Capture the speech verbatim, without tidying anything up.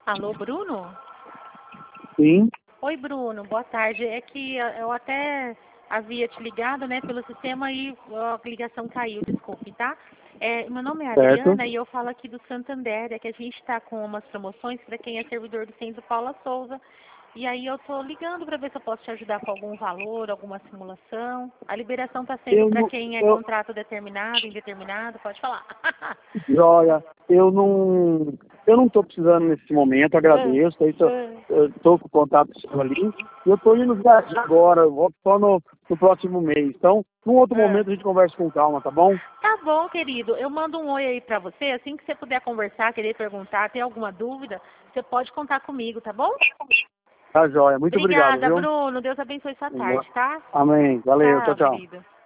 Alô, Bruno? Sim. Oi, Bruno, boa tarde. É que eu até havia te ligado, né, pelo sistema e a ligação caiu, desculpe, tá? É, meu nome é Certo. Adriana e eu falo aqui do Santander, é que a gente está com umas promoções para quem é servidor do Centro Paula Souza. E aí eu tô ligando para ver se eu posso te ajudar com algum valor, alguma simulação. A liberação está sendo Eu para não. quem é Eu, contrato determinado, indeterminado, pode falar. joia, eu não. Eu não estou precisando nesse momento, Ah, agradeço. ah. Eu estou com o contato seu ali. E eu estou indo viajar agora, eu volto só no, no próximo mês. Então, num outro Ah. momento a gente conversa com calma, tá bom? Tá bom, querido. Eu mando um oi aí pra você. Assim que você puder conversar, querer perguntar, ter alguma dúvida, você pode contar comigo, tá bom? Tá joia. Muito obrigado, Obrigada, viu? Bruno. Deus abençoe sua tarde, tá? Amém. Valeu. Tchau, Tchau, tchau. querido.